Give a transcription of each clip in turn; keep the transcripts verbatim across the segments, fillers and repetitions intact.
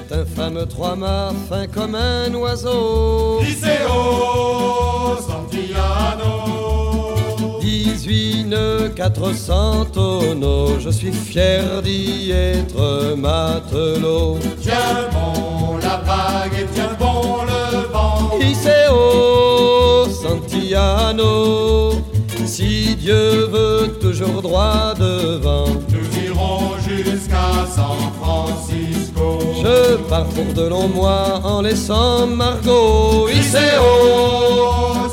cet infâme trois-mâts fin comme un oiseau. Liceo Santillano. dix-huit nœuds, quatre cents tonneaux, je suis fier d'y être matelot. Tiens bon la vague et tiens bon le vent. Liceo Santillano. Si Dieu veut toujours droit devant, nous irons jusqu'à San Francisco. Je pars pour de longs mois en laissant Margot. Liceo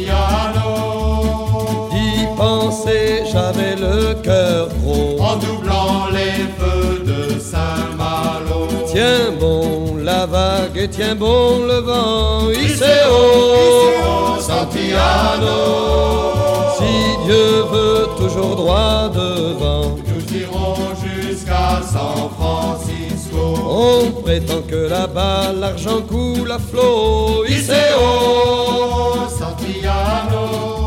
Santillano. D'y penser, j'avais le cœur gros. En doublant les feux de Saint-Malo. Tiens bon la vague et tiens bon le vent. Liceo Santillano. Si Dieu veut toujours droit devant, nous irons jusqu'à San Francisco. On prétend que là-bas l'argent coule à flot. Liceo Santillano.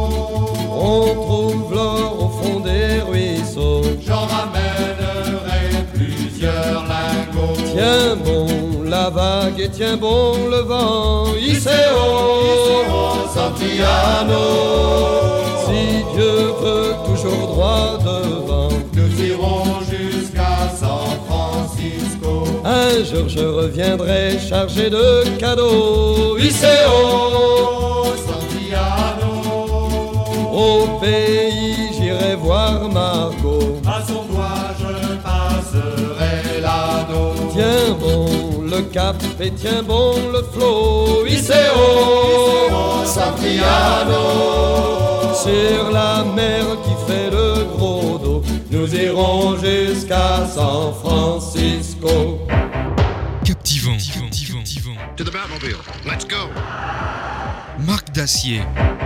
On trouve l'or au fond des ruisseaux. J'en ramènerai plusieurs lingots. Tiens bon la vague et tiens bon le vent. Liceo Santillano. Si Dieu veut toujours droit devant, nous irons jusqu'à San Francisco. Un jour je reviendrai chargé de cadeaux. Liceo Santillano. Au pays j'irai voir Margot. À son doigt je passerai l'anneau. Tiens bon le cap et tiens bon le flot. Liceo Santillano. Sur la mer qui fait le gros dos, nous irons jusqu'à San Francisco. Captivant, captivant, captivant. To the Batmobile, let's go. Marc Dacier.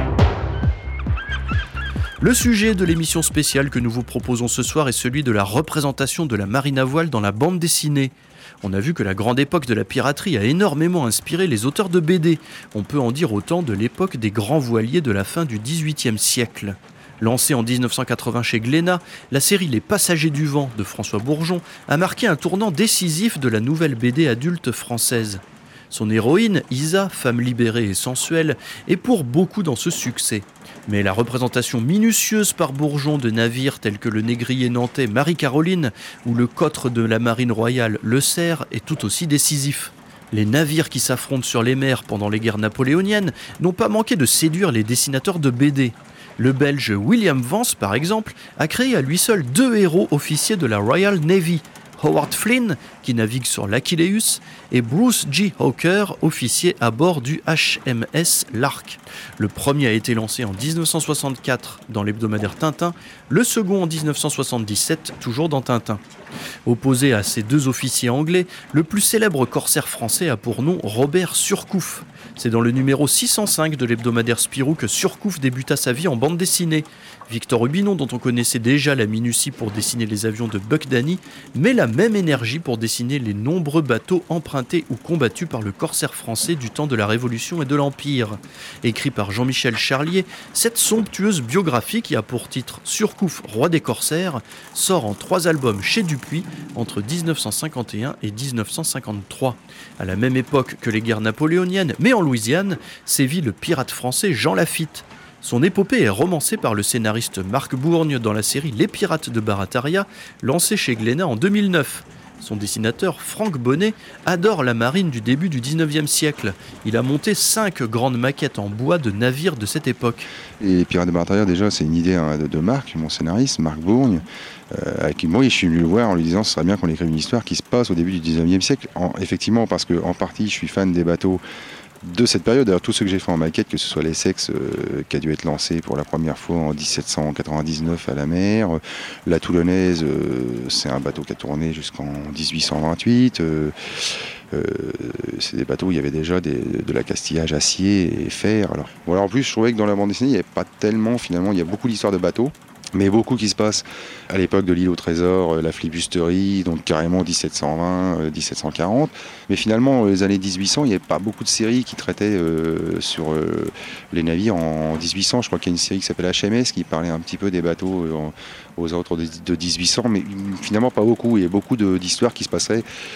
Le sujet de l'émission spéciale que nous vous proposons ce soir est celui de la représentation de la marine à voile dans la bande dessinée. On a vu que la grande époque de la piraterie a énormément inspiré les auteurs de B D. On peut en dire autant de l'époque des grands voiliers de la fin du dix-huitième siècle. Lancée en dix-neuf cent quatre-vingts chez Glénat, la série Les Passagers du Vent de François Bourgeon a marqué un tournant décisif de la nouvelle B D adulte française. Son héroïne, Isa, femme libérée et sensuelle, est pour beaucoup dans ce succès. Mais la représentation minutieuse par Bourgeon de navires tels que le négrier nantais Marie-Caroline ou le cotre de la marine royale Le Cerf est tout aussi décisif. Les navires qui s'affrontent sur les mers pendant les guerres napoléoniennes n'ont pas manqué de séduire les dessinateurs de B D. Le Belge William Vance, par exemple, a créé à lui seul deux héros officiers de la Royal Navy, Howard Flynn, qui navigue sur l'Achilleus, et Bruce G. Hawker, officier à bord du H M S Lark. Le premier a été lancé en dix-neuf cent soixante-quatre dans l'hebdomadaire Tintin, le second en dix-neuf cent soixante-dix-sept, toujours dans Tintin. Opposé à ces deux officiers anglais, le plus célèbre corsaire français a pour nom Robert Surcouf. C'est dans le numéro six cent cinq de l'hebdomadaire Spirou que Surcouf débuta sa vie en bande dessinée. Victor Hubinon, dont on connaissait déjà la minutie pour dessiner les avions de Buck Danny, met la même énergie pour dessiner les nombreux bateaux empruntés ou combattus par le corsaire français du temps de la Révolution et de l'Empire. Écrit par Jean-Michel Charlier, cette somptueuse biographie qui a pour titre Surcouf, roi des corsaires, sort en trois albums chez Dupuis entre dix-neuf cent cinquante et un et dix-neuf cent cinquante-trois. À la même époque que les guerres napoléoniennes, mais en Louisiane, sévit le pirate français Jean Lafitte. Son épopée est romancée par le scénariste Marc Bourgne dans la série Les Pirates de Barataria, lancée chez Glénat en deux mille neuf. Son dessinateur, Franck Bonnet, adore la marine du début du dix-neuvième siècle. Il a monté cinq grandes maquettes en bois de navires de cette époque. Et Les Pirates de Barataria, déjà, c'est une idée hein, de, de Marc, mon scénariste, Marc Bourgne, euh, avec qui moi, je suis venu le voir en lui disant ce serait bien qu'on écrive une histoire qui se passe au début du dix-neuvième siècle. En, effectivement, parce qu'en partie, je suis fan des bateaux de cette période. D'ailleurs, tout ce que j'ai fait en maquette, que ce soit l'Essex euh, qui a dû être lancé pour la première fois en dix-sept cent quatre-vingt-dix-neuf à la mer, euh, la Toulonnaise, euh, c'est un bateau qui a tourné jusqu'en dix-huit cent vingt-huit. Euh, euh, c'est des bateaux où il y avait déjà des, de l'accastillage acier et fer. Alors, voilà, en plus, je trouvais que dans la bande dessinée, il n'y avait pas tellement, finalement, il y a beaucoup d'histoires de bateaux, mais beaucoup qui se passent à l'époque de l'île au trésor, euh, la flibusterie, donc carrément dix-sept cent vingt, euh, dix-sept cent quarante. Mais finalement, les années dix-huit cents, il n'y avait pas beaucoup de séries qui traitaient euh, sur euh, les navires en dix-huit cents. Je crois qu'il y a une série qui s'appelle H M S qui parlait un petit peu des bateaux euh, aux alentours de dix-huit cents, mais finalement pas beaucoup. Il y a beaucoup de, d'histoires qui se passeraient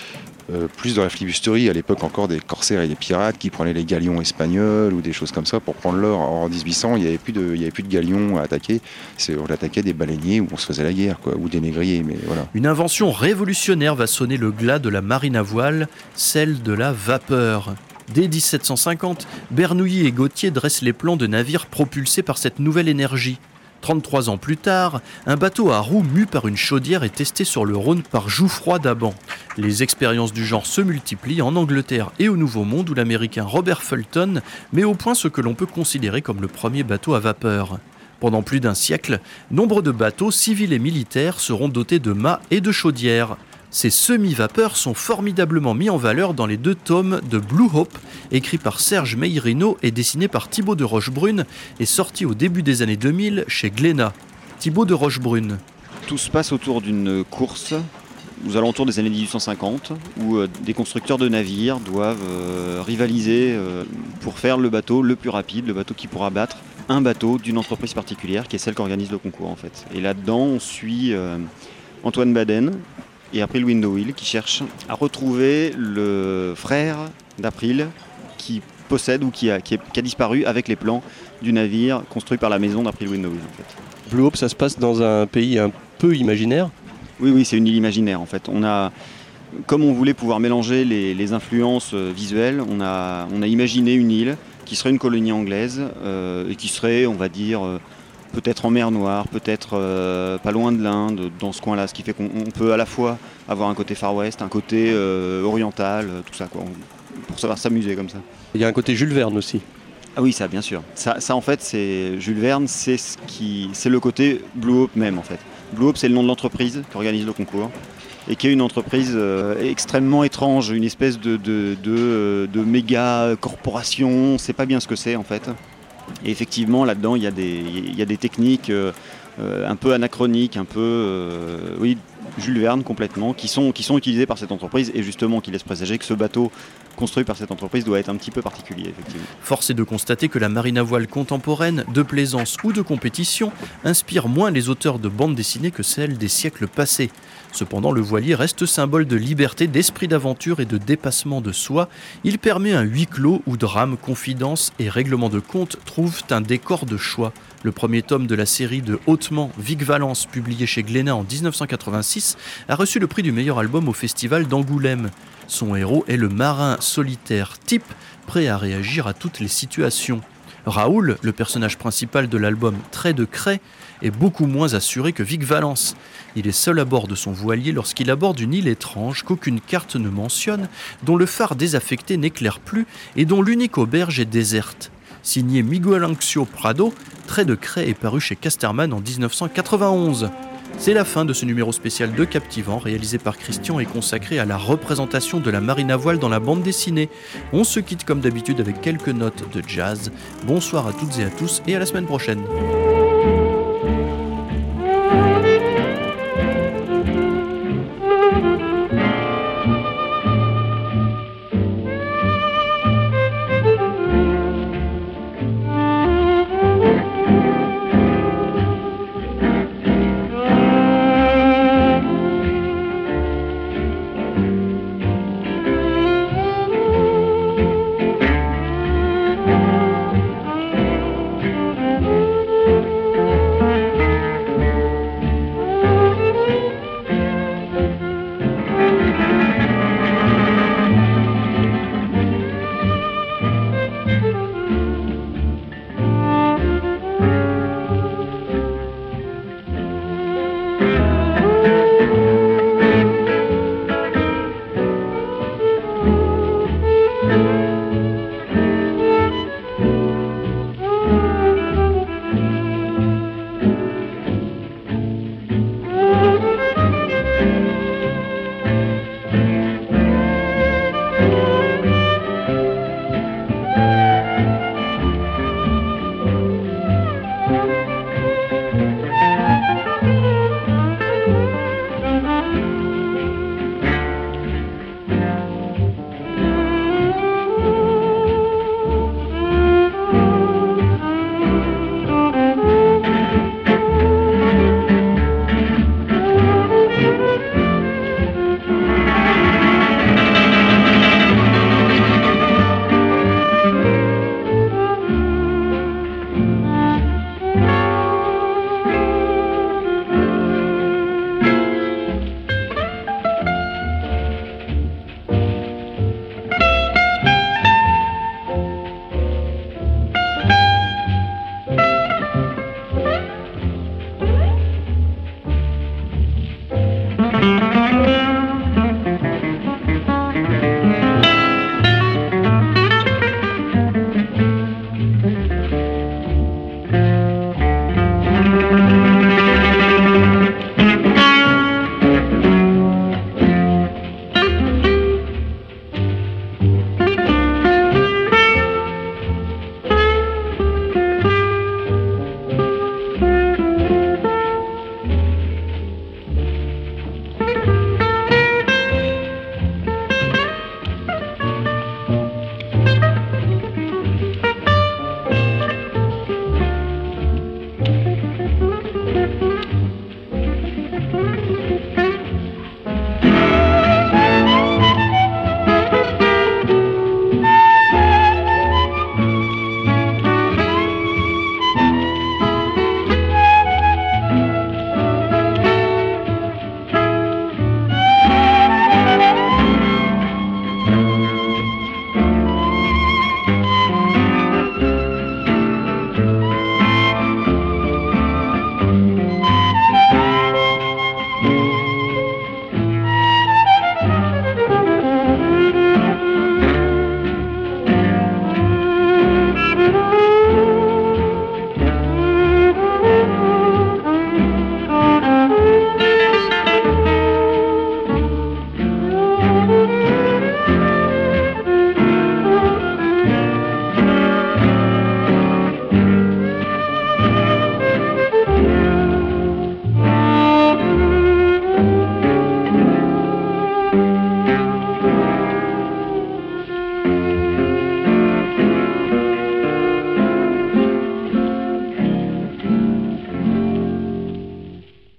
euh, plus dans la flibusterie, à l'époque encore des corsaires et des pirates qui prenaient les galions espagnols ou des choses comme ça pour prendre l'or. En dix-huit cents, il n'y avait plus de, il y avait plus de galions à attaquer. C'est, on attaquait des baleiniers où on se faisait la guerre, quoi, ou des négriers, mais voilà. Une invention révolutionnaire va sonner le glas de la marine à voile, celle de la vapeur. Dès dix-sept cent cinquante, Bernoulli et Gautier dressent les plans de navires propulsés par cette nouvelle énergie. trente-trois ans plus tard, un bateau à roues mu par une chaudière est testé sur le Rhône par Jouffroy d'Aban. Les expériences du genre se multiplient en Angleterre et au Nouveau Monde où l'américain Robert Fulton met au point ce que l'on peut considérer comme le premier bateau à vapeur. Pendant plus d'un siècle, nombre de bateaux civils et militaires seront dotés de mâts et de chaudières. Ces semi-vapeurs sont formidablement mis en valeur dans les deux tomes de Blue Hope, écrits par Serge Meirino et dessinés par Thibaut de Rochebrune, et sortis au début des années deux mille chez Glénat. Thibaut de Rochebrune. Tout se passe autour d'une course aux alentours des années dix-huit cent cinquante, où euh, des constructeurs de navires doivent euh, rivaliser euh, pour faire le bateau le plus rapide, le bateau qui pourra battre un bateau d'une entreprise particulière, qui est celle qui organise le concours en fait. Et là-dedans, on suit euh, Antoine Baden et April Windowill qui cherche à retrouver le frère d'April qui possède ou qui a, qui, est, qui a disparu avec les plans du navire construit par la maison d'April Windowill en fait. Blue Hope, ça se passe dans un pays un peu imaginaire. Oui, oui, c'est une île imaginaire en fait. On a, comme on voulait pouvoir mélanger les, les influences visuelles, on a, on a imaginé une île qui serait une colonie anglaise euh, et qui serait, on va dire, euh, peut-être en mer Noire, peut-être euh, pas loin de l'Inde, dans ce coin-là, ce qui fait qu'on on peut à la fois avoir un côté Far West, un côté euh, oriental, tout ça, quoi, pour savoir s'amuser comme ça. Il y a un côté Jules Verne aussi. Ah oui, ça, bien sûr. Ça, ça en fait, c'est Jules Verne, c'est ce qui, c'est le côté Blue Hope même, en fait. Blue Hope, c'est le nom de l'entreprise qui organise le concours et qui est une entreprise euh, extrêmement étrange, une espèce de, de, de, de méga corporation. On ne sait pas bien ce que c'est, en fait. Et effectivement, là-dedans, il y a des, il y a des techniques euh, euh, un peu anachroniques, un peu, euh, oui, Jules Verne complètement, qui sont, qui sont utilisées par cette entreprise et justement qui laissent présager que ce bateau construit par cette entreprise doit être un petit peu particulier, effectivement. Force est de constater que la marine à voile contemporaine, de plaisance ou de compétition, inspire moins les auteurs de bandes dessinées que celles des siècles passés. Cependant, le voilier reste symbole de liberté, d'esprit d'aventure et de dépassement de soi. Il permet un huis clos où drame, confidence et règlement de compte trouvent un décor de choix. Le premier tome de la série de Hautement, Vic Valence, publié chez Glénat en dix-neuf cent quatre-vingt-six, a reçu le prix du meilleur album au festival d'Angoulême. Son héros est le marin solitaire type, prêt à réagir à toutes les situations. Raoul, le personnage principal de l'album Trait de craie, est beaucoup moins assuré que Vic Valence. Il est seul à bord de son voilier lorsqu'il aborde une île étrange qu'aucune carte ne mentionne, dont le phare désaffecté n'éclaire plus et dont l'unique auberge est déserte. Signé Miguel Anxio Prado, Trait de craie est paru chez Casterman en dix-neuf cent quatre-vingt-onze. C'est la fin de ce numéro spécial de Captivant, réalisé par Christian et consacré à la représentation de la marine à voile dans la bande dessinée. On se quitte comme d'habitude avec quelques notes de jazz. Bonsoir à toutes et à tous et à la semaine prochaine.